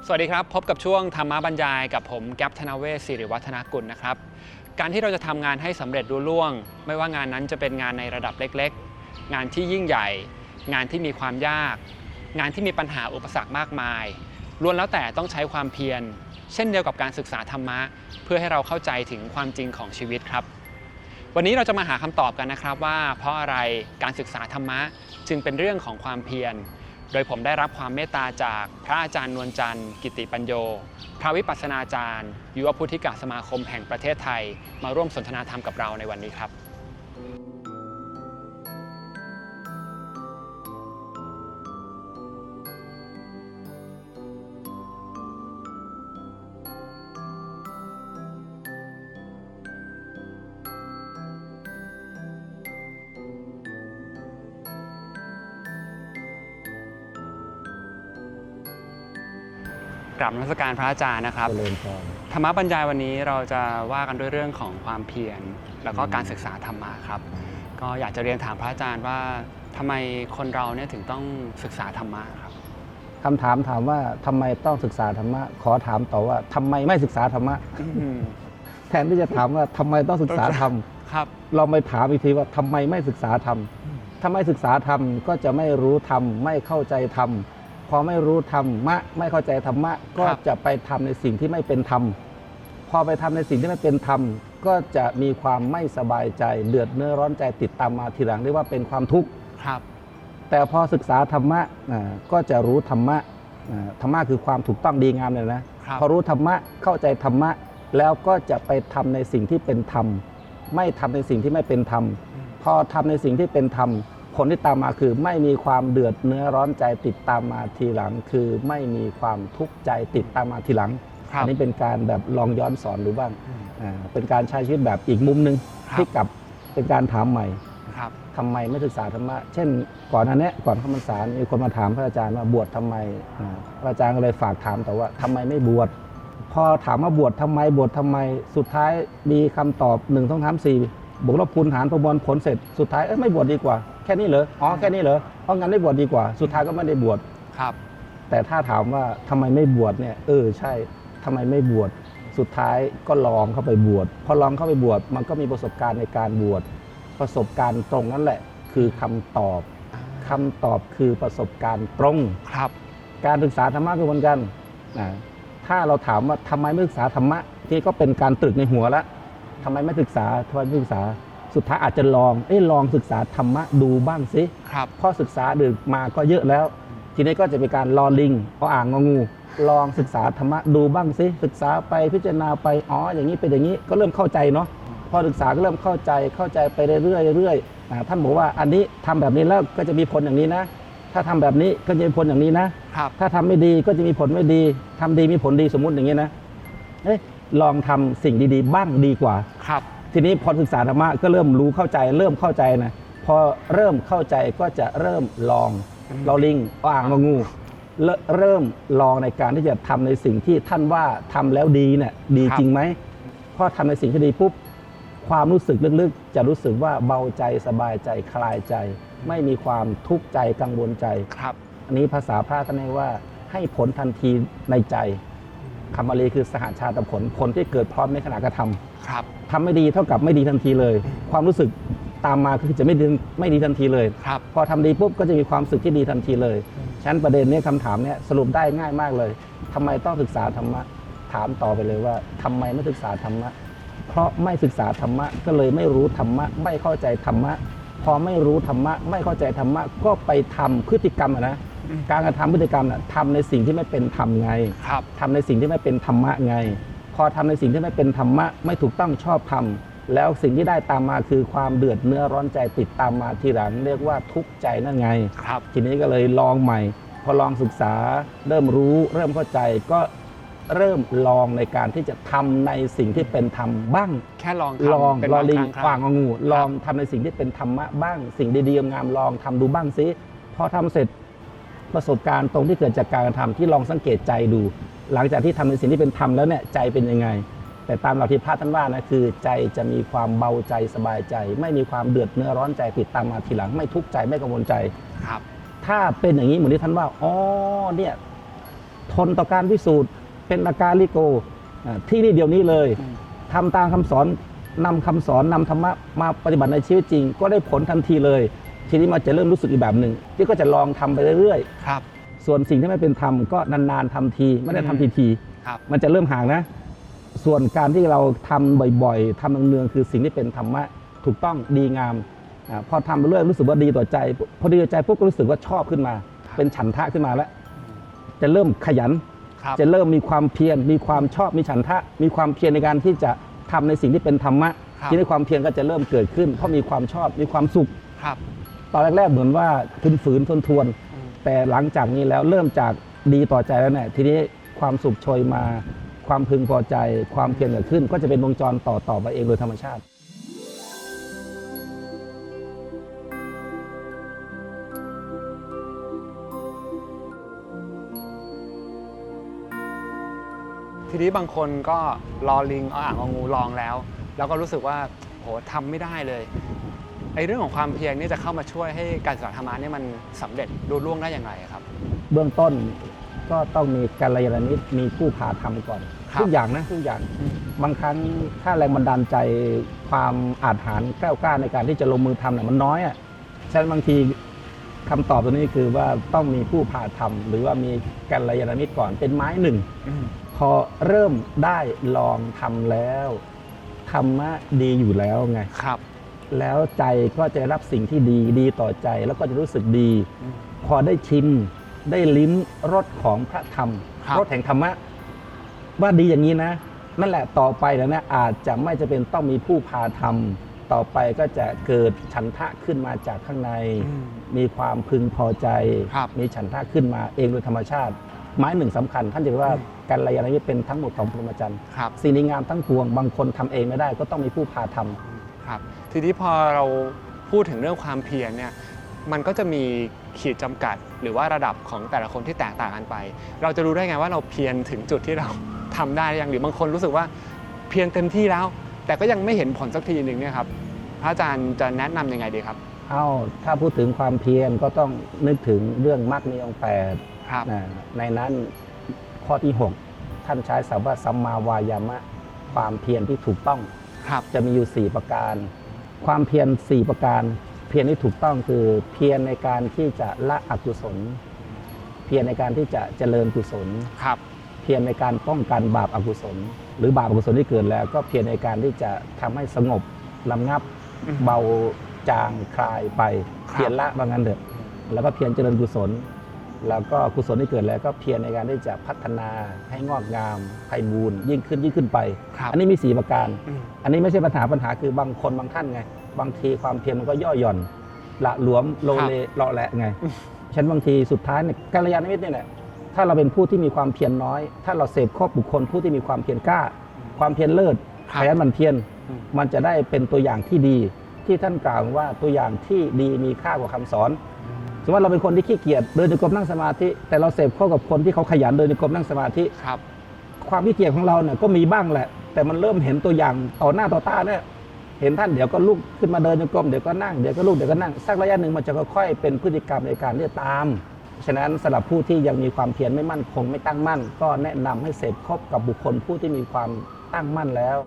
สวัสดีครับพบกับช่วงธรรมบรรยายกับผมแก๊ปธนเวศ ศิริวัฒนกุลนะครับการที่เราจะทำงานให้สำเร็จรุ่ล่วงไม่ว่างานนั้นจะเป็นงานในระดับเล็กๆงานที่ยิ่งใหญ่งานที่มีความยากงานที่มีปัญหาอุปสรรคมากมายล้วนแล้วแต่ต้องใช้ความเพียรเช่นเดียวกับการศึกษาธรรมะเพื่อให้เราเข้าใจถึงความจริงของชีวิตครับวันนี้เราจะมาหาคำตอบกันนะครับว่าเพราะอะไรการศึกษาธรรมะจึงเป็นเรื่องของความเพียรโดยผมได้รับความเมตตาจากพระอาจารย์นวลจันทร์กิติปัญโยพระวิปัสสนาจารย์ยุวพุทธิกสมาคมแห่งประเทศไทยมาร่วมสนทนาธรรมกับเราในวันนี้ครับกราบนมัสการพระอาจารย์นะครับธรรมบรรยายวันนี้เราจะว่ากันด้วยเรื่องของความเพียรแล้วก็การศึกษาธรรมะครับก็อยากจะเรียนถามพระอาจารย์ว่าทำไมคนเราเนี่ยถึงต้องศึกษาธรรมะครับคำถามว่าทำไมต้องศึกษาธรรมะขอถามต่อว่าทำไมไม่ศึกษาธรรมะแทนที่จะถามว่าทำไมต้องศึกษาธรรมครับเราไปถามอีกทีว่าทำไมไม่ศึกษาธรรมถ้าไม่ศึกษาธรรมก็จะไม่รู้ธรรมไม่เข้าใจธรรมพอไม่รู้ธรรมะไม่เข้าใจธรรมะก็จะไปทำในสิ่งที่ไม่เป็นธรรมพอไปทำในสิ่งที่ไม่เป็นธรรมก็จะมีความไม่สบายใจเดือดเนื้อร้อนใจติดตามมาทีหลังเรียกว่าเป็นความทุกข์ครับแต่พอศึกษาธรรมะก็จะรู้ธรรมะธรรมะคือความถูกต้องดีงามเลยนะพอรู้ธรรมะเข้าใจธรรมะแล้วก็จะไปทำในสิ่งที่เป็นธรรมไม่ทำในสิ่งที่ไม่เป็นธรรมพอทำในสิ่งที่เป็นธรรมผลที่ตามมาคือไม่มีความเดือดเนื้อร้อนใจติดตามมาทีหลังคือไม่มีความทุกข์ใจติดตามมาทีหลังอันนี้เป็นการแบบลองย้อนสอนดูบ้างเป็นการใช้ชีวิตแบบอีกมุมนึงที่กลับเป็นการถามใหม่ทำไมไม่ศึกษาธรรมะเช่นก่อนหน้านี้ก่อนเข้าพรรษามีคนมาถามพระอาจารย์ว่าบวชทำไมพระอาจารย์ก็เลยฝากถามแต่ว่าทำไมไม่บวชพอถามว่าบวชทำไมบวชทำไมสุดท้ายมีคำตอบ1 2 3 4บวกลบคูณหารประมวลผลเสร็จสุดท้ายไม่บวชดีกว่าแค่นี้เหรอแค่นี้เหรอเพราะงั้นไม่บวชดีกว่าสุดท้ายก็ไม่ได้บวชครับแต่ถ้าถามว่าทำไมไม่บวชเนี่ยใช่ทำไมไม่บวชสุดท้ายก็ลองเข้าไปบวชพอลองเข้าไปบวชมันก็มีประสบการณ์ในการบวชประสบการณ์ตรงนั่นแหละคือคำตอบคือประสบการณ์ตรงครับการศึกษาธรรมะก็เหมือนกันถ้าเราถามว่าทำไมไม่ศึกษาธรรมะที่ก็เป็นการตรึกในหัวแล้วทำไมไม่ศึกษาสุดท้ายอาจจะลองศึกษาธรรมะดูบ้างสิพอศึกษาดึกมาก็เยอะแล้วทีนี้ก็จะเป็นการรอลิงอ่างงองูลองศึกษาธรรมะดูบ้างสิศึกษาไปพิจารณาไปอย่างนี้เป็นอย่างนี้ก็เริ่มเข้าใจเนาะพอศึกษาก็เริ่มเข้าใจไปเรื่อยท่านบอกว่าอันนี้ทำแบบนี้แล้วก็จะมีผลอย่างนี้นะถ้าทำแบบนี้ก็จะมีผลอย่างนี้นะถ้าทำไม่ดีก็จะมีผลไม่ดีทำดีมีผลดีสมมุติอย่างนี้นะลองทำสิ่งดีๆบ้างดีกว่าทีนี้พอศึกษาธรรมะก็เริ่มรู้เข้าใจเริ่มเข้าใจนะพอเริ่มเข้าใจก็จะเริ่มลองลิงอ่างงูเริ่มลองในการที่จะทำในสิ่งที่ท่านว่าทำแล้วดีเนี่ยดีจริงไหมพอทำในสิ่งที่ดีปุ๊บความรู้สึกลึกๆจะรู้สึกว่าเบาใจสบายใจคลายใจไม่มีความทุกข์ใจกังวลใจอันนี้ภาษาพระท่านเรียกว่าให้ผลทันทีในใจคำบาลีคือสหชาตผลที่เกิดพร้อมในขณะกระทำทำไม่ดีเท่ากับไม่ดีทันทีเลยความรู้สึกตามมาคือจะไม่ดีทันทีเลยพอทำดีปุ๊บก็จะมีความรู้สึกที่ดีทันทีเลยฉะนั้นประเด็นนี้คำถามนี้สรุปได้ง่ายมากเลยทำไมต้องศึกษาธรรมะถามต่อไปเลยว่าทำไมไม่ศึกษาธรรมะเพราะไม่ศึกษาธรรมะก็เลยไม่รู้ธรรมะไม่เข้าใจธรรมะพอไม่รู้ธรรมะไม่เข้าใจธรรมะก็ไปทำพฤติกรรมนะการกระทำพฤติกรรมทำในสิ่งที่ไม่เป็นธรรมไงทำในสิ่งที่ไม่เป็นธรรมะไงพอทำในสิ่งที่ไม่เป็นธรรมะไม่ถูกต้องชอบธรรมแล้วสิ่งที่ได้ตามมาคือความเดือดเนื้อร้อนใจติดตามมาทีหลังเรียกว่าทุกข์ใจนั่นไงทีนี้ก็เลยลองใหม่พอลองศึกษาเริ่มรู้เริ่มเข้าใจก็เริ่มลองในการที่จะทำในสิ่งที่เป็นธรรมบ้างแค่ลองลิงอ่างงูลองทำในสิ่งที่เป็นธรรมะบ้างสิ่งดีๆงามลองทำดูบ้างสิพอทำเสร็จประสบการณ์ตรงที่เกิดจากการกระทำที่ลองสังเกตใจดูหลังจากที่ทำในสิ่งที่เป็นธรรมแล้วเนี่ยใจเป็นยังไงแต่ตามหลักที่พระท่านว่านะคือใจจะมีความเบาใจสบายใจไม่มีความเดือดเนื้อร้อนใจติดตามมาทีหลังไม่ทุกข์ใจไม่กังวลใจถ้าเป็นอย่างนี้เหมือนที่ท่านว่าเนี่ยทนต่อการพิสูจน์เป็นอาการลิโกที่นี่เดียวนี้เลยทำตามคำสอนนำคำสอนนำธรรมะมาปฏิบัติในชีวิตจริงก็ได้ผลทันทีเลยทีนี้มันจะเริ่มรู้สึกอีกแบบหนึ่งที่ก็จะลองทำไปเรื่อยๆครับส่วนสิ่งที่ไม่เป็นธรรมก็นานๆทำทีไม่ได้ทำทีๆมันจะเริ่มห่างนะส่วนการที่เราทำบ่อยๆทำเนืองๆคือสิ่งที่เป็นธรรมะถูกต้องดีงามพอทำไปเรื่อยรู้สึกว่าดีต่อใจพอดีต่อใจพวกก็รู้สึกว่าชอบขึ้นมาเป็นฉันทะขึ้นมาแล้วจะเริ่มขยันจะเริ่มมีความเพียรมีความชอบมีฉันทะมีความเพียรในการที่จะทำในสิ่งที่เป็นธรรมะที่ในความเพียรก็จะเริ่มเกิดขึ้นเพราะมีความชอบมีความสุขตอนแรกๆเหมือนว่าฝืนทวนแต่หลังจากนี้แล้วเริ่มจากดีต่อใจแล้วเนี่ยทีนี้ความสุขโชยมาความพึงพอใจความเพียรเกิดขึ้นก็จะเป็นวงจรต่อไปเองโดยธรรมชาติทีนี้บางคนก็รอลิงเอาอ่างเอางูลองแล้วก็รู้สึกว่าโหทำไม่ได้เลยไอ้เรื่องของความเพียรนี่จะเข้ามาช่วยให้การศึกษาธรรมะนี่มันสำเร็จรุ่ล่วงได้อย่างไรครับเบื้องต้นก็ต้องมีกัลยาณมิตรมีผู้พาทำก่อนทุกอย่างนะทุกอย่างบางครั้งถ้าแรงบันดาลใจความอาจหาญกล้ากล้าในการที่จะลงมือทำเนี่ยมันน้อยอ่ะฉะนั้นบางทีคำตอบตัวนี้คือว่าต้องมีผู้พาทำหรือว่ามีกัลยาณมิตรก่อนเป็นไม้หนึ่งพอเริ่มได้ลองทำแล้วธรรมะดีอยู่แล้วไงครับแล้วใจก็จะรับสิ่งที่ดีต่อใจแล้วก็จะรู้สึกดีพอได้ชิมได้ลิ้มรสของพระธรรมรสแห่งธรรมะว่าดีอย่างนี้นะนั่นแหละต่อไปแล้วเนี่ยอาจจะไม่จะเป็นต้องมีผู้พาทำต่อไปก็จะเกิดฉันทะขึ้นมาจากข้างในมีความพึงพอใจมีฉันทะขึ้นมาเองโดยธรรมชาติไม้หนึ่งสำคัญท่านจะว่ากัลยาณมิตรเป็นทั้งหมดของพรหมจรรย์สิ่งดีงามทั้งปวงบางคนทำเองไม่ได้ก็ต้องมีผู้พาทำครับทีนี้พอเราพูดถึงเรื่องความเพียรเนี่ยมันก็จะมีขีดจำกัดหรือว่าระดับของแต่ละคนที่แตกต่างกันไปเราจะรู้ได้ไงว่าเราเพียรถึงจุดที่เราทำได้ยังหรือบางคนรู้สึกว่าเพียรเต็มที่แล้วแต่ก็ยังไม่เห็นผลสักทีหนึ่งเนี่ยครับพระอาจารย์จะแนะนำยังไงดีครับถ้าพูดถึงความเพียรก็ต้องนึกถึงเรื่องมรรคมีองค์8ในนั้นข้อที่6ท่านใช้ศัพท์ว่าสัมมาวายามะความเพียรที่ถูกต้องจะมีอยู่4ประการความเพียร4ประการเพียรที่ถูกต้องคือเพียรในการที่จะละอกุศลเพียรในการที่จะเจริญกุศลเพียรในการป้องกันบาปอกุศลหรือบาปอกุศลที่เกิดแล้วก็เพียรในการที่จะทำให้สงบระงับเบาจางคลายไปเพียรละว่างั้นเถอะแล้วก็เพียรเจริญกุศลแล้วก็กุศลที่เกิดแล้วก็เพียรในการที่จะพัฒนาให้งอกงามไพบูลย์ยิ่งขึ้นไปอันนี้มี4ประการอันนี้ไม่ใช่ปัญหาคือบางคนบางท่านไงบางทีความเพียรมันก็ย่อหย่อนละหลวมโลเลเลาะแหละไงฉันบางทีสุดท้ายเนี่ยกัลยาณมิตรเนี่ยแหละถ้าเราเป็นผู้ที่มีความเพียรน้อยถ้าเราเสพครอบบุคคลผู้ที่มีความเพียรกล้าความเพียรเลิศขยันหมั่นเพียรมันจะได้เป็นตัวอย่างที่ดีที่ท่านกล่าวว่าตัวอย่างที่ดีมีค่ากว่าคำสอนสมมติเราเป็นคนที่ขี้เกียจเดินจงกรมนั่งสมาธิแต่เราเสพเข้ากับคนที่เขาขยันเดินจงกรมนั่งสมาธิความขี้เกียจของเราเนี่ยก็มีบ้างแหละแต่มันเริ่มเห็นตัวอย่างต่อหน้าต่อตาเนี่ยเห็นท่านเดี๋ยวก็ลุกขึ้นมาเดินจงกรมเดี๋ยวก็นั่งเดี๋ยวก็ลุกเดี๋ยวก็นั่งสักระยะหนึ่งมันจะค่อยๆเป็นพฤติกรรมในการที่จะตามฉะนั้นสำหรับผู้ที่ยังมีความเพียรไม่มั่นคงไม่ตั้งมั่นก็แนะนำให้เสพคบกับบุคคลผู้ที่มีความตั้งมั่นแล้ว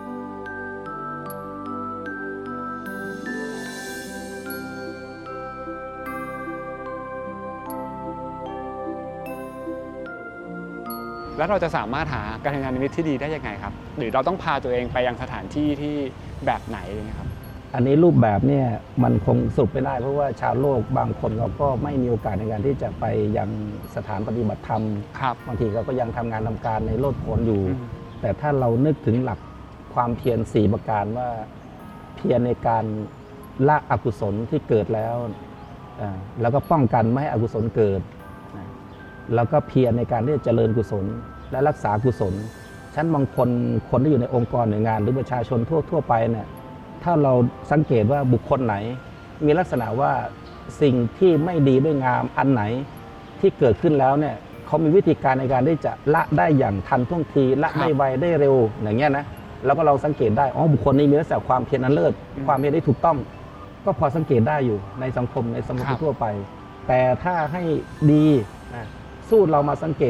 แล้วเราจะสามารถหากัลยาณมิตรที่ดีได้ยังไงครับหรือเราต้องพาตัวเองไปยังสถานที่ที่แบบไหนนะครับอันนี้รูปแบบเนี่ยมันคงสรุปไม่ได้เพราะว่าชาวโลกบางคนเขาก็ไม่มีโอกาสในการที่จะไปยังสถานปฏิบัติธรรมบางทีเขาก็ยังทำงานทำการในโลดโผนอยู่แต่ถ้าเรานึกถึงหลักความเพียร4ประการว่าเพียรในการละอกุศลที่เกิดแล้วแล้วก็ป้องกันไม่ให้อกุศลเกิดแล้วก็เพียรในการที่จะเจริญกุศลและรักษากุศลฉันบางคนที่อยู่ในองค์กรหน่วยงานหรือประชาชนทั่วไปเนี่ยถ้าเราสังเกตว่าบุคคลไหนมีลักษณะว่าสิ่งที่ไม่ดีไม่งามอันไหนที่เกิดขึ้นแล้วเนี่ยเขามีวิธีการในการที่จะละได้อย่างทันท่วงทีละได้ไวได้เร็วอย่างเงี้ยนะแล้วก็เราสังเกตได้บุคคลนี้มีลักษณะความเพียรอันเลิศความเพียรที่ถูกต้องก็พอสังเกตได้อยู่ในสังคมทั่วไปแต่ถ้าให้ดีสู้เรามาสังเกต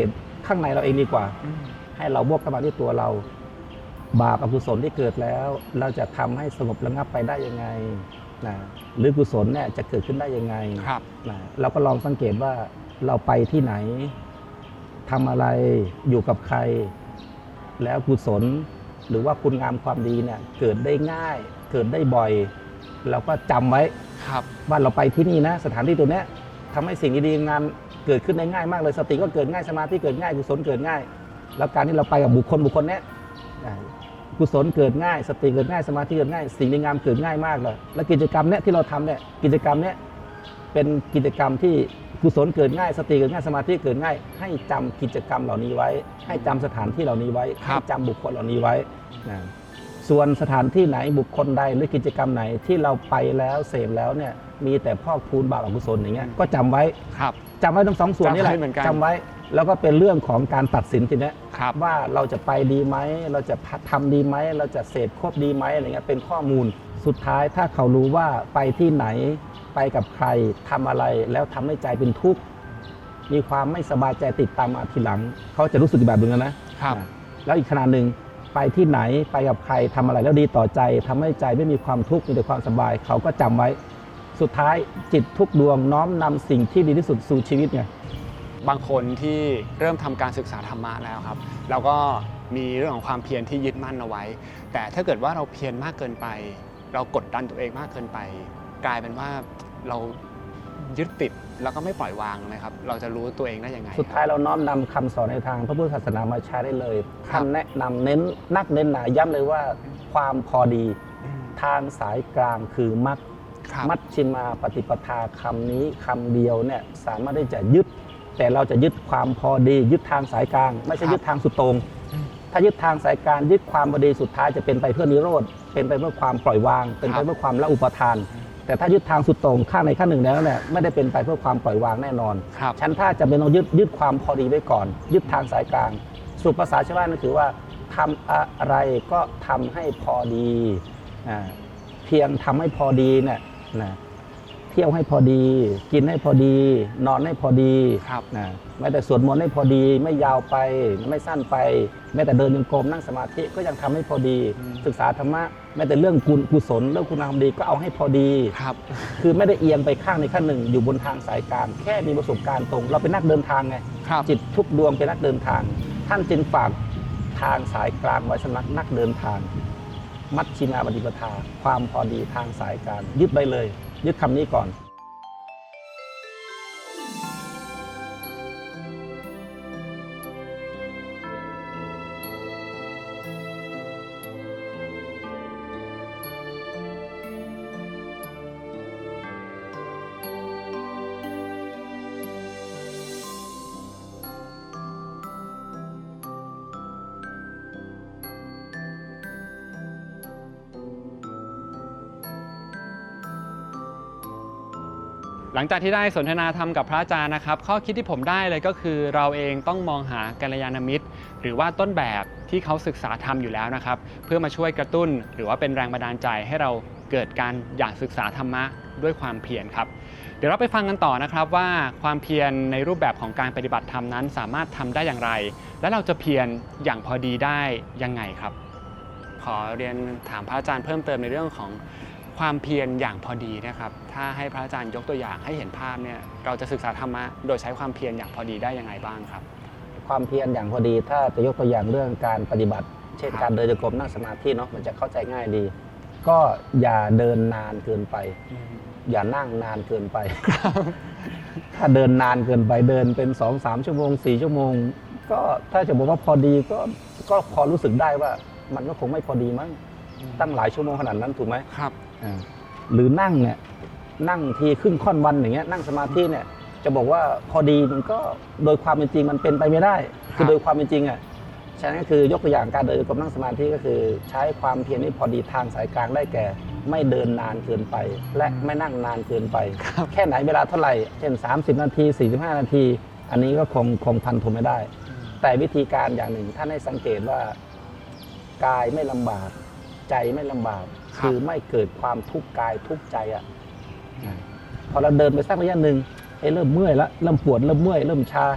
ข้างในเราเองดีกว่า ให้เราวกกลับมาที่ตัวเราบาปอกุศลที่เกิดแล้ว เราจะทำให้สงบระงับไปได้ยังไงนะหรือกุศลเนี่ยจะเกิดขึ้นได้ยังไงนะเราก็ลองสังเกตว่าเราไปที่ไหนทำอะไรอยู่กับใคร แล้วกุศลหรือว่าคุณงามความดีเนี่ยเกิดได้ง่ายเกิดได้บ่อย เราก็จำไว้ว่าเราไปที่นี่นะสถานที่ตัวเนี้ยทำให้สิ่งดีๆงามเกิดขึ้นได้ง่ายมากเลยสติก็เกิดง่ายสมาธิเกิดง่ายกุศลเกิดง่ายแล้วการที่เราไปกับบุคคลเนี้ยกุศลเกิดง่ายสติเกิดง่ายสมาธิเกิดง่ายสิ่งดีงามเกิดง่ายมากเลยและกิจกรรมเนี้ยที่เราทำเนี่ยกิจกรรมเนี้ยเป็นกิจกรรมที่กุศลเกิดง่ายสติเกิดง่ายสมาธิเกิดง่ายให้จำกิจกรรมเหล่านี้ไว้ให้จำสถานที่เหล่านี้ไว้ให้จำบุคคลเหล่านี้ไว้นะส่วนสถานที่ไหนบุคคลใดหรือกิจกรรมไหนที่เราไปแล้วเสพแล้วเนี่ยมีแต่พอกพูนบาปอกุศลอย่างเงี้ยก็จำไว้จำไว้ทั้งสองส่วนนี้แหละจำไว้แล้วก็เป็นเรื่องของการตัดสินทีนี้ว่าเราจะไปดีไหมเราจะทำดีไหมเราจะเสพครบดีไหมอะไรเงี้ยเป็นข้อมูลสุดท้ายถ้าเขารู้ว่าไปที่ไหนไปกับใครทำอะไรแล้วทำให้ใจเป็นทุกข์มีความไม่สบายใจติดตามมาทีหลังเขาจะรู้สึกแบบนึงนะแล้วอีกขนาดหนึ่งไปที่ไหนไปกับใครทำอะไรแล้วดีต่อใจทำให้ใจไม่มีความทุกข์มีแต่ความสบายเขาก็จำไว้สุดท้ายจิตทุกดวงน้อมนำสิ่งที่ดีที่สุดสู่ชีวิตไงบางคนที่เริ่มทำการศึกษาธรรมะแล้วครับเราก็มีเรื่องของความเพียรที่ยึดมั่นเอาไว้แต่ถ้าเกิดว่าเราเพียรมากเกินไปเรากดดันตัวเองมากเกินไปกลายเป็นว่าเรายึดติดแล้วก็ไม่ปล่อยวางนะครับเราจะรู้ตัวเองได้ยังไงสุดท้ายเราน้อมนำคำสอนในทางพระพุทธศาสนามาใช้ได้เลยท่านแนะนำเน้นเน้นหนาย้ำเลยว่าความพอดีทางสายกลางคือมัชฌิมาปฏิปทาคำนี้คำเดียวเนี่ยสามารถที่จะยึดแต่เราจะยึดความพอดียึดทางสายกลางไม่ใช่ยึดทางสุดโต่งถ้ายึดทางสายกลางยึดความพอดีสุดท้ายจะเป็นไปเพื่อนิโรธเป็นไปเพื่อความปล่อยวางเป็นไปเพื่อความละอุปทานแต่ถ้ายึดทางสุดโต่งข้างในข้างหนึ่งแล้วเนี่ยไม่ได้เป็นไปเพื่อความปล่อยวางแน่นอนฉันถ้าจะเป็นต้องยึดความพอดีไว้ก่อนยึดทางสายกลางสุภาษาชาวบ้านนั่นคือว่าทำอะไรก็ทำให้พอดีเพียงทำให้พอดีเนี่ยเที่ยวให้พอดีกินให้พอดีนอนให้พอดีแม้แต่สวดมนต์ให้พอดีไม่ยาวไปไม่สั้นไปแม้แต่เดินจงกรมนั่งสมาธิก็ยังทำให้พอดีศึกษาธรรมะแม้แต่เรื่องกุศลเรื่องคุณธรรมดีก็เอาให้พอดีคือไม่ได้เอียงไปข้างในข้างหนึ่งอยู่บนทางสายกลางแค่มีประสบการณ์ตรงเราเป็นนักเดินทางไงจิตทุกดวงเป็นนักเดินทางท่านจึงฝากทางสายกลางไว้สำหรับนักเดินทางมัชฌิมาปฏิปทาความพอดีทางสายกลางยึดไปเลยยึดคำนี้ก่อนหลังจากที่ได้สนทนาธรรมกับพระอาจารย์นะครับข้อคิดที่ผมได้เลยก็คือเราเองต้องมองหากัลยาณมิตรหรือว่าต้นแบบที่เขาศึกษาธรรมอยู่แล้วนะครับเพื่อมาช่วยกระตุ้นหรือว่าเป็นแรงบันดาลใจให้เราเกิดการอยากศึกษาธรรมะด้วยความเพียรครับเดี๋ยวเราไปฟังกันต่อนะครับว่าความเพียรในรูปแบบของการปฏิบัติธรรมนั้นสามารถทำได้อย่างไรและเราจะเพียรอย่างพอดีได้ยังไงครับขอเรียนถามพระอาจารย์เพิ่มเติมในเรื่องของความเพียรอย่างพอดีนะครับถ้าให้พระอาจารย์ยกตัวอย่างให้เห็นภาพเนี่ยเราจะศึกษาธรรมะโดยใช้ความเพียรอย่างพอดีได้ยังไงบ้างครับความเพียรอย่างพอดีถ้าจะยกตัวอย่างเรื่องการปฏิบัติเช่นการเดินจงกรมนั่งสมาธิเนาะมันจะเข้าใจง่ายดีก็อย่าเดินนานเกินไปอย่านั่งนานเกินไปถ้าเดินนานเกินไปเดินเป็น 2-3 ชั่วโมง4ชั่วโมงก็ถ้าจะบอกว่าพอดีก็พอรู้สึกได้ว่ามันก็คงไม่พอดีมั้งตั้งหลายชั่วโมงขนาดนั้นถูกไหมครับหรือนั่งเนี่ยนั่งทีครึ่งค่อนวันอย่างเงี้ยนั่งสมาธิเนี่ยจะบอกว่าพอดีมันก็โดยความเป็นจริงมันเป็นไปไม่ได้คือโดยความเป็นจริงอ่ะฉะนั้นก็คือยกตัวอย่างการเดินจงกรมนั่งสมาธิก็คือใช้ความเพียรที่พอดีทางสายกลางได้แก่ไม่เดินนานเกินไปและไม่นั่งนานเกินไปแค่ไหนเวลาเท่าไหร่เช่น30นาที45นาทีอันนี้ก็คงพันทมไม่ได้แต่วิธีการอย่างหนึ่งท่านให้สังเกตว่ากายไม่ลำบากใจไม่ลำบากคือไม่เกิดความทุกข์กายทุกข์ใจอ่ะพอเราเดินไปสักระยะหนึ่งเริ่มเมื่อยแล้วเริ่มปวดเริ่มเมื่อยเริ่มชา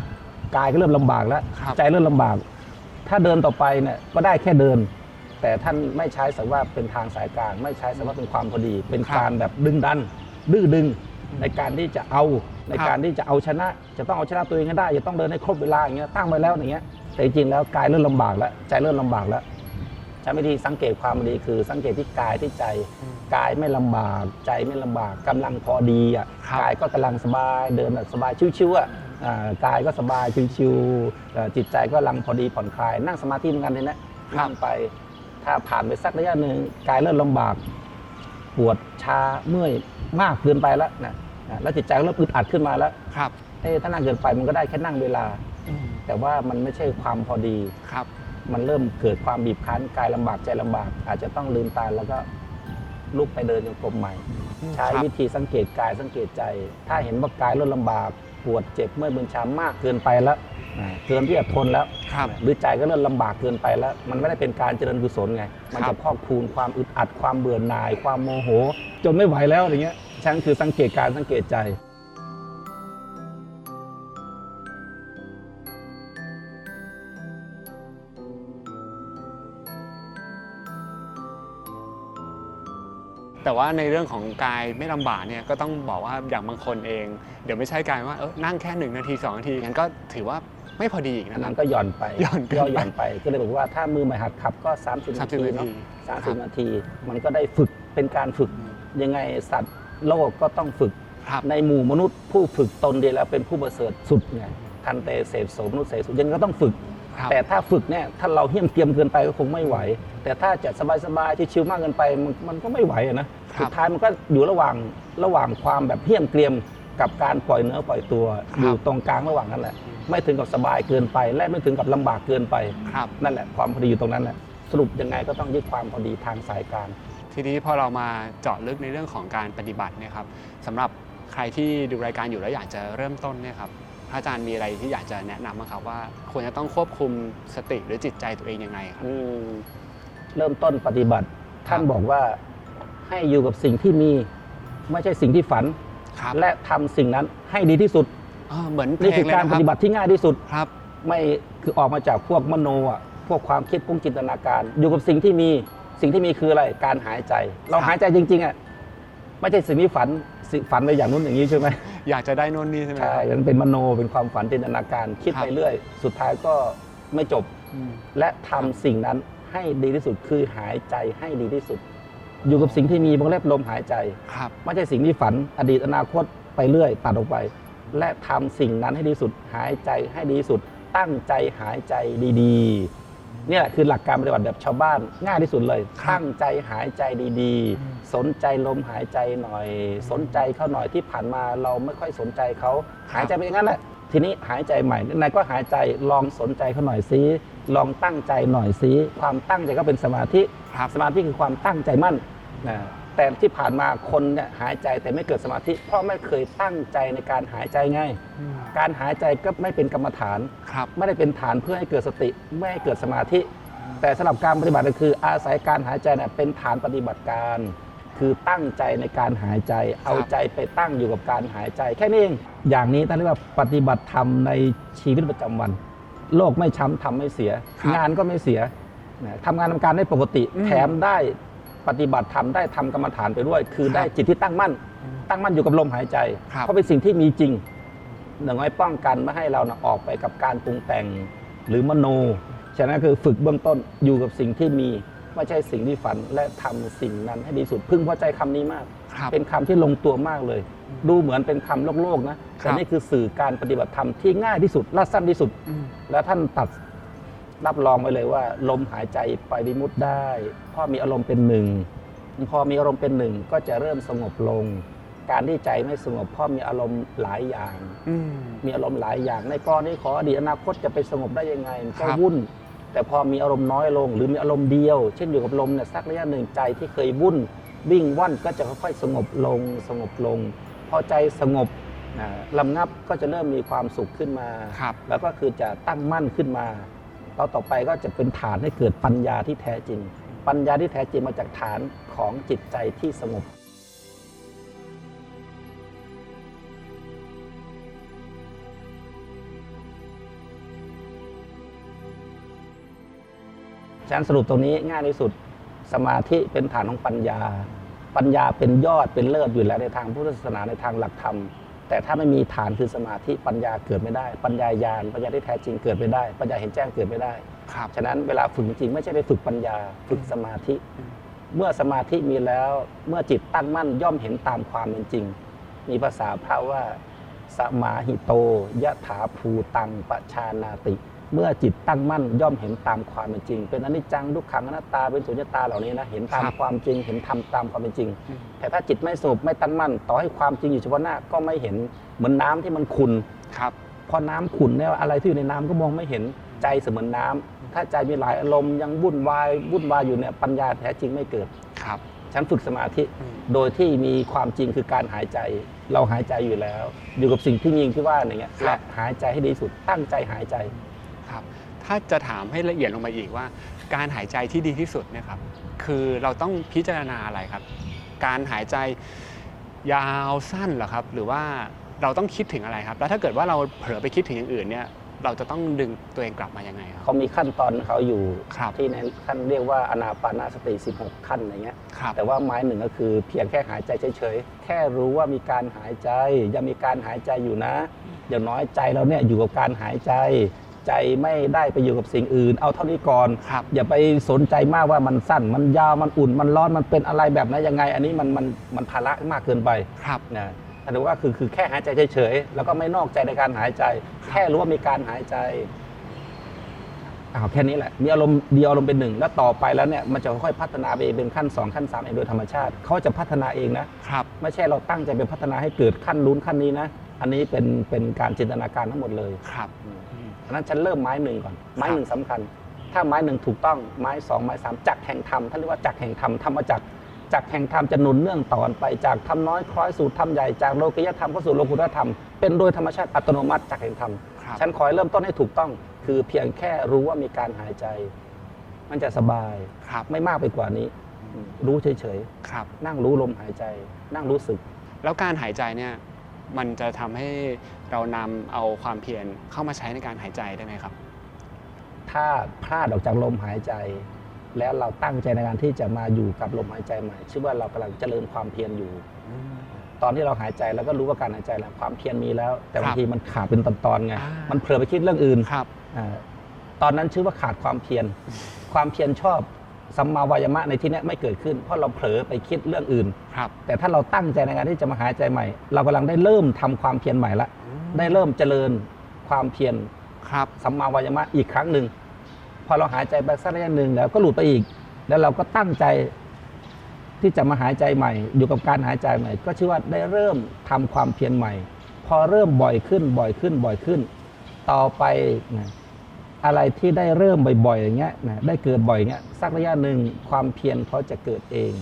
กายก็เริ่มลำบากแล้วครับใจเริ่มลำบาก ถ้าเดินต่อไปเนี่ยก็ได้แค่เดิน แต่ท่านไม่ใช้สัว่าเป็นทางสายกลางไม่ใช้สัว่าเป็นความพอดี เป็นการแบบดึงดันดื้อดึงในการที่จะเอาในการที่จะเอาชนะ จะต้องเอาชนะตัวเองให้ได้จะต้องเดินให้ครบเวลาอย่างเงี้ยตั้งไว้แล้วอย่างเงี้ยแต่จริงๆแล้วกายเริ่มลำบากแล้วใจเริ่มลำบากแล้วใช้วิธีสังเกตความดีคือสังเกตที่กายที่ใจกายไม่ลำบากใจไม่ลำบากกำลังพอดีอ่ะกายก็กำลังสบายเดินแบบสบายชิวๆอ่ะกายก็สบายชิวๆจิตใจก็กำลังพอดีผ่อนคลายนั่งสมาธิเหมือนกันเลยนะนั่งไปถ้าผ่านไปสักระยะหนึ่งกายเริ่มลำบากปวดชาเมื่อยมากเกินไปแล้วนะแล้วจิตใจก็เริ่มอึดอัดขึ้นมาแล้วครับถ้านั่งเกินไปมันก็ได้แค่นั่งเวลาแต่ว่ามันไม่ใช่ความพอดีครับมันเริ่มเกิดความบีบคั้นกายลำบากใจลำบากอาจจะต้องลืมตาแล้วก็ลุกไปเดินจงกรมใหม่ใช้วิธีสังเกตกายสังเกตใจถ้าเห็นว่ากายเริ่มลำบากปวดเจ็บเมื่อยมึนชามากเกินไปแล้วเกินที่จะทนแล้วหรือใจก็เริ่มลำบากเกินไปแล้วมันไม่ได้เป็นการเจริญกุศลไงมันจะพอกพูนความอึดอัดความเบื่อหน่ายความโมโหจนไม่ไหวแล้วอย่างเงี้ยฉันคือสังเกตการสังเกตใจแต่ว่าในเรื่องของกายไม่ลำบากเนี่ยก็ต้องบอกว่าอย่างบางคนเองเดี๋ยวไม่ใช่กายว่านั่งแค่1 นาที 2 นาทีงั้นก็ถือว่าไม่พอดีอีกนะนั้นก็หย่อนไปหย่อนไปก็เลยบอกว่าถ้ามือใหม่หัดขับก็30 นาทีเนาะ30 นาทีมันก็ได้ฝึกเป็นการฝึกยังไงสัตว์โลกก็ต้องฝึกในหมู่มนุษย์ผู้ฝึกตนเดียวแล้วเป็นผู้ประเสริฐสุดไงทันเตเสพโสมนุษย์เสสุยังก็ต้องฝึกแต่ถ้าฝึกเนี่ยถ้าเราเหี้ยมเตรียมเกินไปก็คงไม่ไหวแต่ถ้าจะสบายๆชิวๆมากเกินไปมันก็ไม่ไหวนะสุดท้ายมันก็อยู่ระหว่างความแบบเหี้ยมเตรียมกับการปล่อยเนื้อปล่อยตัวอยู่ตรงกลางระหว่างนั้นแหละไม่ถึงกับสบายเกินไปและไม่ถึงกับลำบากเกินไปนั่นแหละความพอดีอยู่ตรงนั้นแหละสรุปยังไงก็ต้องยึดความพอดีทางสายกลางทีนี้พอเรามาเจาะลึกในเรื่องของการปฏิบัติเนี่ยครับสำหรับใครที่ดูรายการอยู่แล้วอยากจะเริ่มต้นเนี่ยครับพระอาจารย์มีอะไรที่อยากจะแนะนำบ้างครับว่าควรจะต้องควบคุมสติหรือจิตใจตัวเองยังไงครับเริ่มต้นปฏิบัติท่านบอกว่าให้อยู่กับสิ่งที่มีไม่ใช่สิ่งที่ฝันและทำสิ่งนั้นให้ดีที่สุดเหมือนนี่คือการปฏิบัติที่ง่ายที่สุดครับไม่คือออกมาจากพวกมโนพวกความคิดพวกจินตนาการอยู่กับสิ่งที่มีคืออะไรการหายใจเราหายใจจริงๆไม่ใช่สิ่งที่ฝันไปอย่างนู้นอย่างนี้ใช่ไหมอยากจะได้นู่นนี่ใช่ไหมใช่มันเป็นมโนเป็นความฝันจินตนาการคิดไปเรื่อยสุดท้ายก็ไม่จบและทำสิ่งนั้นให้ดีที่สุดคือหายใจให้ดีที่สุดอยู่กับสิ่งที่มีวงเล็บลมหายใจไม่ใช่สิ่งที่ฝันอดีตอนาคตไปเรื่อยตัดออกไปและทำสิ่งนั้นให้ดีสุดหายใจให้ดีสุดตั้งใจหายใจดีๆนี่แหละคือหลักการปฏิบัติแบบชาวบ้านง่ายที่สุดเลยตั้งใจหายใจดีๆสนใจลมหายใจหน่อยสนใจเขาหน่อยที่ผ่านมาเราไม่ค่อยสนใจเขาหายใจไปอย่างนั้นแหละทีนี้หายใจใหม่นายก็หายใจลองสนใจเขาหน่อยซิลองตั้งใจหน่อยซิความตั้งใจก็เป็นสมาธิคือความตั้งใจมั่นแต่ที่ผ่านมาคนเนี่ยหายใจแต่ไม่เกิดสมาธิเพราะไม่เคยตั้งใจในการหายใจไงการหายใจก็ไม่เป็นกรรมฐานไม่ได้เป็นฐานเพื่อให้เกิดสติไม่ให้เกิดสมาธิแต่สำหรับการปฏิบัติก็คืออาศัยการหายใจเนี่ยเป็นฐานปฏิบัติการคือตั้งใจในการหายใจเอาใจไปตั้งอยู่กับการหายใจแค่นี้เองอย่างนี้ท่านเรียกว่าปฏิบัติธรรมในชีวิตประจำวันโลกไม่ช้ำทำไม่เสียงานก็ไม่เสียทำงานทำการได้ปกติแถมได้ปฏิบัติธรรมได้ทำกรรมฐานไปด้วยคือได้จิตที่ตั้งมั่นอยู่กับลมหายใจเพราะเป็นสิ่งที่มีจริงอย่างน้อยป้องกันไม่ให้เราออกไปกับการปรุงแต่งหรือมโนฉะนั้นคือฝึกเบื้องต้นอยู่กับสิ่งที่มีไม่ใช่สิ่งที่ฝันและทำสิ่งนั้นให้ดีสุดพึงพอใจคำนี้มากเป็นคำที่ลงตัวมากเลยดูเหมือนเป็นคำโลกนะแต่นี่คือสื่อการปฏิบัติธรรมที่ง่ายที่สุดและสั้นที่สุดและท่านตัดรับรองไว้เลยว่าลมหายใจไปวิมุตติได้เพราะมีอารมณ์เป็นหนึ่งพอมีอารมณ์เป็นหนึ่งก็จะเริ่มสงบลงการที่ใจไม่สงบเพราะมีอารมณ์หลายอย่างมีอารมณ์หลายอย่างในกรณีขออดีตอนาคตจะไปสงบได้ยังไงก็วุ่นแต่พอมีอารมณ์น้อยลงหรือมีอารมณ์เดียวเช่นอยู่กับลมเนี่ยสักระยะหนึ่งใจที่เคยวุ่นวิ่งว่อนก็จะค่อยๆสงบลงพอใจสงบลำงับก็จะเริ่มมีความสุขขึ้นมาแล้วก็คือจะตั้งมั่นขึ้นมาต่อไปก็จะเป็นฐานให้เกิดปัญญาที่แท้จริงปัญญาที่แท้จริงมาจากฐานของจิตใจที่สงบฉะนั้นสรุปตรงนี้ง่ายที่สุดสมาธิเป็นฐานของปัญญาปัญญาเป็นยอดเป็นเลิศอยู่แล้วในทางพุทธศาสนาในทางหลักธรรมแต่ถ้าไม่มีฐานคือสมาธิปัญญาเกิดไม่ได้ปัญญาญาณปัญญาที่แท้จริงเกิดไม่ได้ปัญญาเห็นแจ้งเกิดไม่ได้ฉะนั้นเวลาฝึกจริงไม่ใช่ไปฝึกปัญญาฝึกสมาธิเมื่อสมาธิมีแล้วเมื่อจิตตั้งมั่นย่อมเห็นตามความเป็นจริงมีภาษาพระว่าสมาหิโตยะถาภูตังปชานาติเมื่อจิตตั้งมั่นย่อมเห็นตามความเป็นจริงเป็นอนิจจังทุกขังอนัตตาเป็นสุญญตาเหล่านี้นะเห็นตามความจริงเห็นธรรมตามความเป็นจริงแต่ถ้าจิตไม่สงบไม่ตั้งมั่นต่อให้ความจริงอยู่เฉพาะหน้าก็ไม่เห็นเหมือนน้ำที่มันขุ่นพอน้ำขุ่นเนี่ยอะไรที่อยู่ในน้ำก็มองไม่เห็นใจเสมือนน้ำถ้าใจมีหลายอารมณ์ยังวุ่นวายอยู่เนี่ยปัญญาแท้จริงไม่เกิดฉันฝึกสมาธิโดยที่มีความจริงคือการหายใจเราหายใจอยู่แล้วอยู่กับสิ่งที่ยิงที่ว่าอย่างเงี้ยและหายใจให้ดีสุดตั้งใจหายใจครับถ้าจะถามให้ละเอียดลงไปอีกว่าการหายใจที่ดีที่สุดเนี่ยครับคือเราต้องพิจารณาอะไรครับการหายใจยาวสั้นเหรอครับหรือว่าเราต้องคิดถึงอะไรครับแล้วถ้าเกิดว่าเราเผลอไปคิดถึงอย่างอื่นเนี่ยเราจะต้องดึงตัวเองกลับมายังไงครับเขามีขั้นตอนเขาอยู่ที่ในขั้นเรียกว่าอานาปานสติ16ขั้นอะไรเงี้ยแต่ว่าไม้หนึ่งก็คือเพียงแค่หายใจเฉยๆแค่รู้ว่ามีการหายใจยังมีการหายใจอยู่นะอย่างน้อยใจเราเนี่ยอยู่กับการหายใจใจไม่ได้ไปอยู่กับสิ่งอื่นเอาเท่านี้ก่อนอย่าไปสนใจมากว่ามันสั้นมันยาวมันอุ่นมันร้อนมันเป็นอะไรแบบนั้นยังไงอันนี้มันภาระมากเกินไปนะแต่ว่าคือแค่หายใจเฉยๆแล้วก็ไม่นอกใจในการหายใจแค่รู้ว่ามีการหายใจแค่นี้แหละมีอารมณ์เดียวอารมณ์เป็นหนึ่งแล้วต่อไปแล้วเนี่ยมันจะค่อยๆพัฒนาไปเป็นขั้น2ขั้น3เองโดยธรรมชาติเขาจะพัฒนาเองนะไม่ใช่เราตั้งใจไปพัฒนาให้เกิดขั้นนู้นขั้นนี้นะอันนี้เป็นการจินตนาการทั้งหมดเลยเพราะนั้นฉันเริ่มไม้หนึ่งก่อนไม้หนึ่งสำคัญถ้าไม้หนึ่งถูกต้องไม้2ไม้3จักแห่งธรรมท่านเรียกว่าจักแห่งธรรมธรรมจักจากแห่งธรรมจะหนุนเนื่องต่อไปจากธรรมน้อยคล้อยสู่ธรรมใหญ่จากโลกิยธรรมเข้าสู่โลกุตตรธรรมเป็นโดยธรรมชาติอัตโนมัติจากแห่งธรรมฉันขอให้เริ่มต้นให้ถูกต้องคือเพียงแค่รู้ว่ามีการหายใจมันจะสบายไม่มากไปกว่านี้รู้เฉยๆนั่งรู้ลมหายใจนั่งรู้สึกแล้วการหายใจเนี่ยมันจะทำให้เรานำเอาความเพียรเข้ามาใช้ในการหายใจได้ไหมครับถ้าพลาดออกจากลมหายใจแล้วเราตั้งใจในการที่จะมาอยู่กับลมหายใจใหม่ชื่อว่าเรากำลังเจริญความเพียรอยู่ตอนที่เราหายใจเราก็รู้ว่าการหายใจแล้วความเพียรมีแล้วแต่บางทีมันขาดเป็นตอนๆไงมันเผลอไปคิดเรื่องอื่นตอนนั้นชื่อว่าขาดความเพียรความเพียรชอบสัมมาวายามะในที่นี้ไม่เกิดขึ้นเพราะเราเผลอไปคิดเรื่องอื่นแต่ถ้าเราตั้งใจในการที่จะมาหายใจใหม่เรากำลังได้เริ่มทำความเพียรใหม่ละได้เริ่มเจริญความเพียรสัมมาวายามะอีกครั้งหนึ่งพอเราหายใจไปสักระยะหนึ่งแล้วก็หลุดไปอีกแล้วเราก็ตั้งใจที่จะมาหายใจใหม่อยู่กับการหายใจใหม่ก็ชื่อว่าได้เริ่มทำความเพียรใหม่พอเริ่มบ่อยขึ้นต่อไปนะอะไรที่ได้เริ่มบ่อยๆอย่างเงี้ยนะได้เกิดบ่อยอย่างเงี้ยสักระยะหนึ่งความเพียรเขาจะเกิดเอง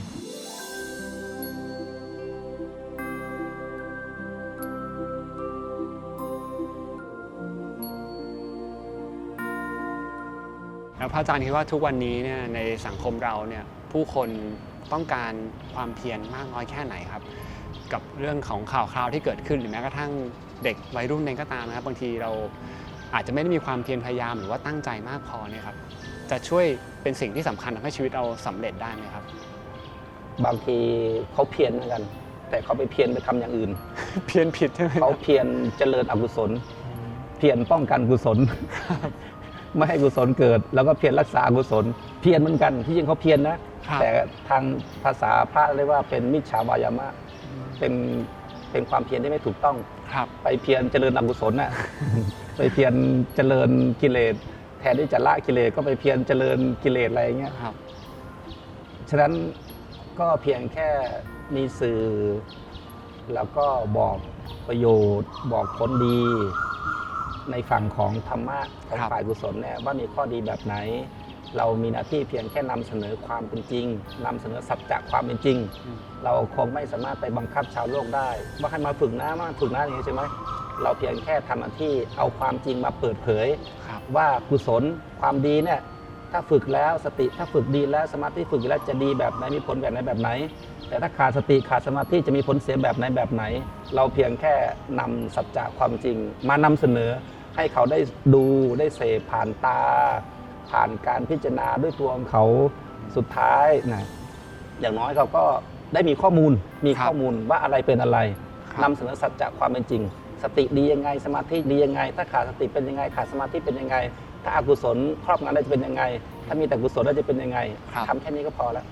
แล้วพระอาจารย์คิดว่าทุกวันนี้เนี่ยในสังคมเราเนี่ยผู้คนต้องการความเพียรมากน้อยแค่ไหนครับกับเรื่องของข่าวคราวที่เกิดขึ้นหรือแม้กระทั่งเด็กวัยรุ่นเองก็ตามนะครับบางทีเราอาจจะไม่ได้มีความเพียรพยายามหรือว่าตั้งใจมากพอเนี่ยครับจะช่วยเป็นสิ่งที่สำคัญทำให้ชีวิตเราสำเร็จได้ไหมครับบางทีเขาเพียรเหมือนกันแต่เขาไปเพียรไปทำอย่างอื่นเพียรผิดใช่ไหมเขาเพียรเจริญอกุศลเพียรป้องกันกุศลไม่ให้กุศลเกิดแล้วก็เพียรรักษากุศลเพียรเหมือนกันที่จริงเขาเพียรนะแต่ทางภาษาพระเรียกว่าเป็นมิจฉาวายามะเป็นความเพียรที่ไม่ถูกต้องไปเพียรเจริญอกุศลน่ะไปเพียรเจริญกิเลสแทนที่จะละกิเลสก็ไปเพียรเจริญกิเลสอะไรอย่างเงี้ยฉะนั้นก็เพียงแค่มีสื่อแล้วก็บอกประโยชน์บอกผลดีในฝั่งของธรรมะของฝ่ายกุศลเนี่ยว่ามีข้อดีแบบไหนเรามีหน้าที่เพียงแค่นำเสนอความเป็นจริงนำเสนอสัจจะความเป็นจริงเราคงไม่สามารถไปบังคับชาวโลกได้ว่าให้มาฝึกนะอย่างนี้ใช่ไหมเราเพียงแค่ทำหน้าที่เอาความจริงมาเปิดเผยว่ากุศลความดีเนี่ยถ้าฝึกแล้วสติถ้าฝึกดีแล้วสมาธิฝึกแล้วจะดีแบบไหนมีผลแบบไหนแต่ถ้าขาดสติขาดสมาธิจะมีผลเสียแบบไหนเราเพียงแค่นำสัจจะความจริงมานำเสนอให้เขาได้ดูได้เสพผ่านตาผ่านการพิจารณาด้วยตัวของเขาสุดท้ายนะอย่างน้อยเขาก็ได้มีข้อมูลว่าอะไรเป็นอะไรนำเสนอสัจจะความเป็นจริงสติดียังไงสมาธิดียังไงถ้าขาดสติเป็นยังไงขาดสมาธิเป็นยังไงถ้าอกุศลครอบงำได้จะเป็นยังไงถ้ามีแต่กุศลได้จะเป็นยังไงทำแค่นี้ก็พอแล้ว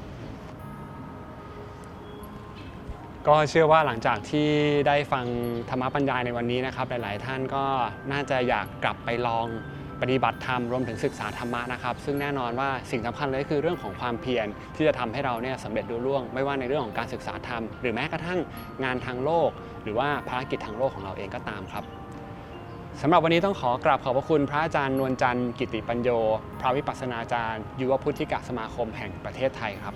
ก็เชื่อว่าหลังจากที่ได้ฟังธรรมบรรยายในวันนี้นะครับหลายๆท่านก็น่าจะอยากกลับไปลองปฏิบัติธรรมรวมถึงศึกษาธรรมะนะครับซึ่งแน่นอนว่าสิ่งสำคัญเลยคือเรื่องของความเพียรที่จะทำให้เราเนี่ยสำเร็จรุ่ร่วงไม่ว่าในเรื่องของการศึกษาธรรมหรือแม้กระทั่งงานทางโลกหรือว่าภารกิจทางโลกของเราเองก็ตามครับสำหรับวันนี้ต้องขอกราบขอบพระคุณพระอาจารย์นวลจันทร์กิติปัญโยพระวิปัสสนาจารย์ยุวพุทธิกสมาคมแห่งประเทศไทยครับ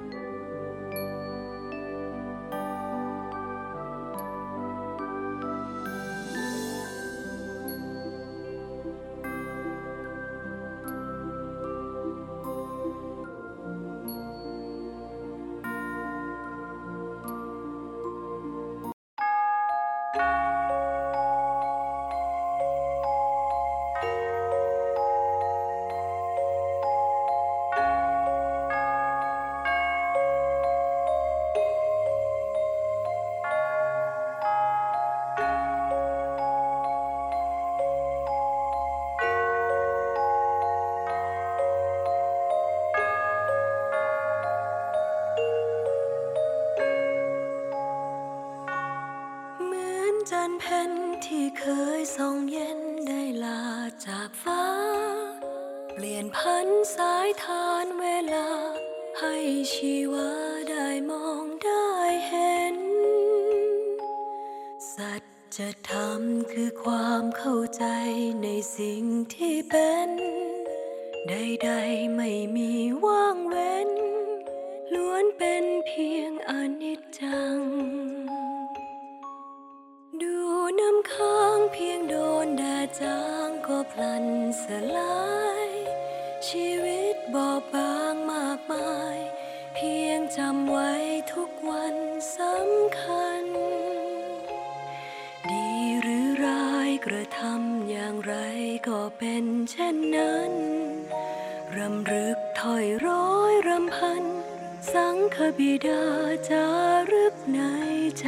จันทร์เพ็ญที่เคยส่องเย็นได้ลาจากฟ้าเปลี่ยนพันสายทานเวลาให้ชีวาได้มองได้เห็นสัจธรรมคือความเข้าใจในสิ่งที่เป็นใดๆไม่มีว่างเว้นล้วนเป็นเพียงอนิจจังดูน้ำค้างเพียงโดนแดดจางก็พลันสลายชีวิตบอบบางมากมายเพียงจำไว้ทุกวันสำคัญดีหรือร้ายกระทำอย่างไรก็เป็นเช่นนั้นรำลึกถ้อยร้อยรำพันสังฆบิดาจารึกในใจ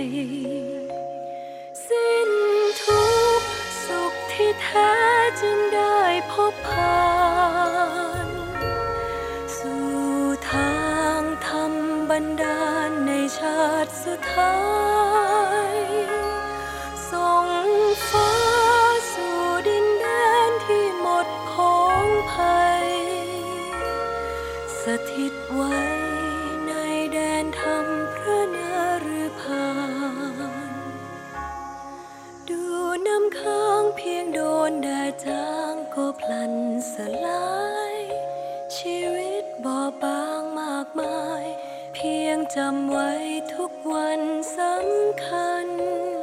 สิ้นทุกข์สุขที่แท้จึงได้พบผ่านสู่ทางธรรมบันดาลในชาติสุดท้ายส่งฟ้าสู่ดินแดนที่หมดพ้องภัยสถิตไว้ในแดนธรรมพระนฤพานดูน้ำค้างเพียงโดนแดดจางก็พลันสลายชีวิตบอบบางมากมายเพียงจำไว้ทุกวันสำคัญ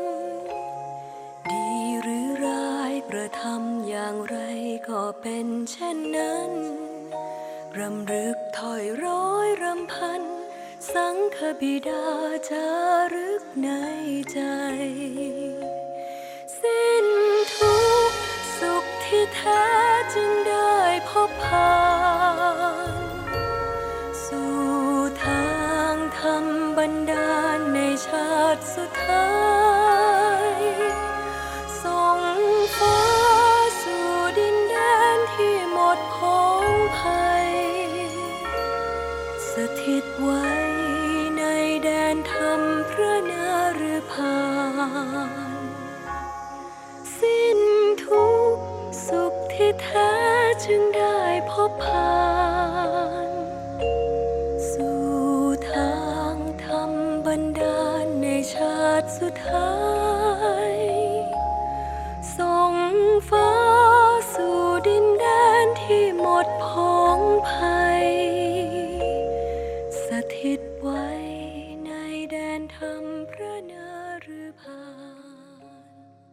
ดีหรือร้ายกระทำอย่างไรก็เป็นเช่นนั้นรำลึกถ้อยร้อยรำพันสังฆบิดาจารึกในใจสิ้นทุกข์สุขที่แท้จึงได้พบผ่านสู่ทางธรรมบันดาลในชาติสุดท้ายส่งฟ้าสู่ดินแดนที่หมดพ้องภัยสถิตไว้ในแดนธรรมพระนฤพานสิ้นทุกข์สุขที่แท้จึงได้พบผ่านสู่ทางธรรมบันดาลในชาติสุดท้าย